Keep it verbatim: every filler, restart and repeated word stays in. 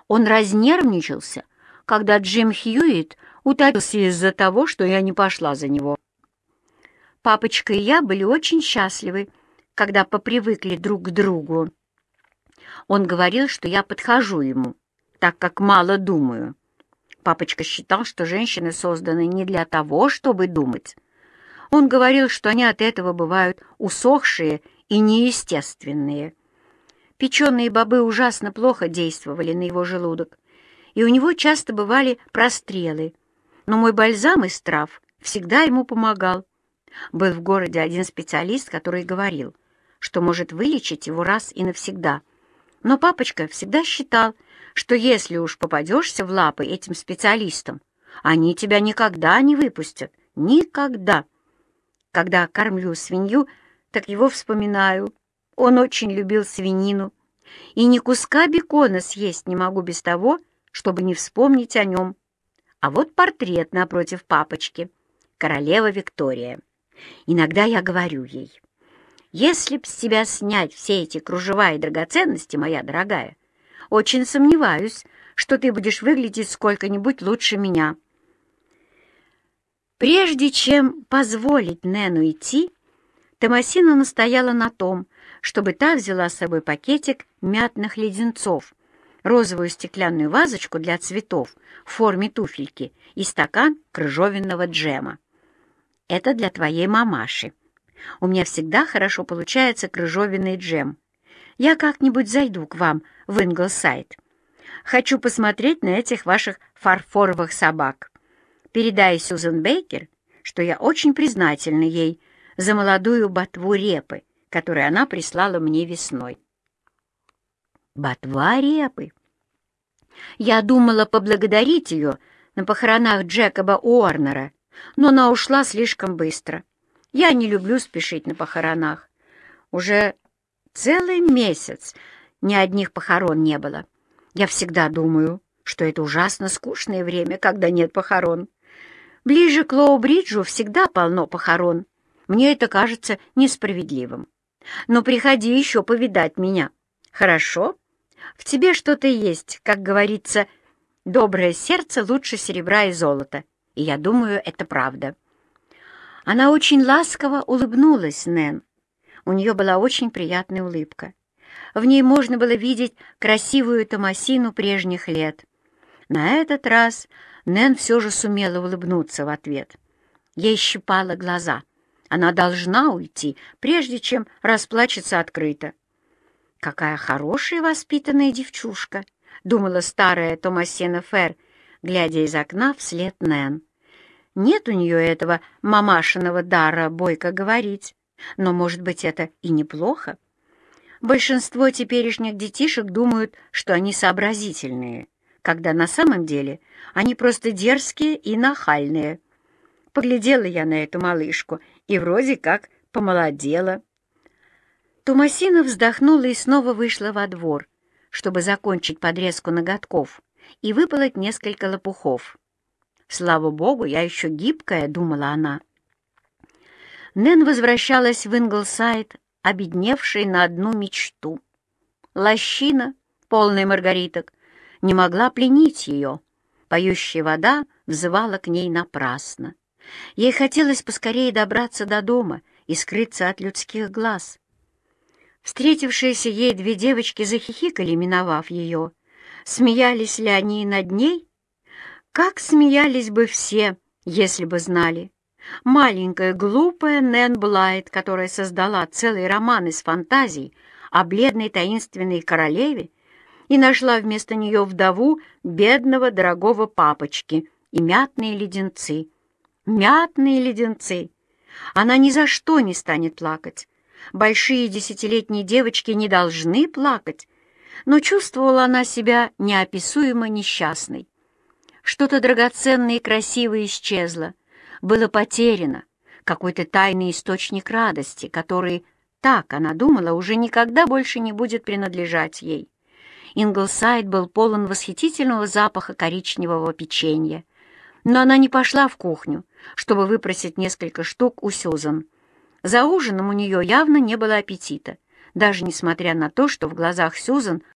Он разнервничался, когда Джим Хьюитт утопился из-за того, что я не пошла за него. Папочка и я были очень счастливы, когда попривыкли друг к другу. Он говорил, что я подхожу ему, так как мало думаю. Папочка считал, что женщины созданы не для того, чтобы думать. Он говорил, что они от этого бывают усохшие и неестественные. Печеные бобы ужасно плохо действовали на его желудок, и у него часто бывали прострелы, но мой бальзам из трав всегда ему помогал. Был в городе один специалист, который говорил, что может вылечить его раз и навсегда. Но папочка всегда считал, что если уж попадешься в лапы этим специалистам, они тебя никогда не выпустят. Никогда. Когда кормлю свинью, так его вспоминаю. Он очень любил свинину. И ни куска бекона съесть не могу без того, чтобы не вспомнить о нем. А вот портрет напротив папочки. Королева Виктория. Иногда я говорю ей: «Если б с тебя снять все эти кружева и драгоценности, моя дорогая, очень сомневаюсь, что ты будешь выглядеть сколько-нибудь лучше меня». Прежде чем позволить Нэну идти, Томасина настояла на том, чтобы та взяла с собой пакетик мятных леденцов, розовую стеклянную вазочку для цветов в форме туфельки и стакан крыжовенного джема. «Это для твоей мамаши. У меня всегда хорошо получается крыжовенный джем. Я как-нибудь зайду к вам в Инглсайд. Хочу посмотреть на этих ваших фарфоровых собак. Передай Сьюзен Бейкер, что я очень признательна ей за молодую ботву репы, которую она прислала мне весной». Ботва репы. Я думала поблагодарить ее на похоронах Джекоба Уорнера, но она ушла слишком быстро. Я не люблю спешить на похоронах. Уже целый месяц ни одних похорон не было. Я всегда думаю, что это ужасно скучное время, когда нет похорон. Ближе к Лоу-Бриджу всегда полно похорон. Мне это кажется несправедливым. Но приходи еще повидать меня. Хорошо? В тебе что-то есть, как говорится, доброе сердце лучше серебра и золота. И я думаю, это правда. Она очень ласково улыбнулась Нэн. У нее была очень приятная улыбка. В ней можно было видеть красивую Томасину прежних лет. На этот раз Нэн все же сумела улыбнуться в ответ. Ей щипало глаза. Она должна уйти, прежде чем расплачется открыто. «Какая хорошая воспитанная девчушка», — думала старая Томасина Фер, глядя из окна вслед Нэн. Нет у нее этого мамашиного дара бойко говорить, но, может быть, это и неплохо. Большинство теперешних детишек думают, что они сообразительные, когда на самом деле они просто дерзкие и нахальные. Поглядела я на эту малышку и вроде как помолодела. Томасина вздохнула и снова вышла во двор, чтобы закончить подрезку ноготков и выполоть несколько лопухов. «Слава богу, я еще гибкая», — думала она. Нэн возвращалась в Инглсайд, обедневшей на одну мечту. Лощина, полная маргариток, не могла пленить ее. Поющая вода взывала к ней напрасно. Ей хотелось поскорее добраться до дома и скрыться от людских глаз. Встретившиеся ей две девочки захихикали, миновав ее. Смеялись ли они над ней? Как смеялись бы все, если бы знали. Маленькая глупая Нэн Блайт, которая создала целый роман из фантазий о бледной таинственной королеве и нашла вместо нее вдову бедного дорогого папочки и мятные леденцы. Мятные леденцы! Она ни за что не станет плакать. Большие десятилетние девочки не должны плакать, но чувствовала она себя неописуемо несчастной. Что-то драгоценное и красивое исчезло, было потеряно, какой-то тайный источник радости, который, так она думала, уже никогда больше не будет принадлежать ей. Инглсайд был полон восхитительного запаха коричневого печенья, но она не пошла в кухню, чтобы выпросить несколько штук у Сьюзен. За ужином у нее явно не было аппетита, даже несмотря на то, что в глазах Сьюзен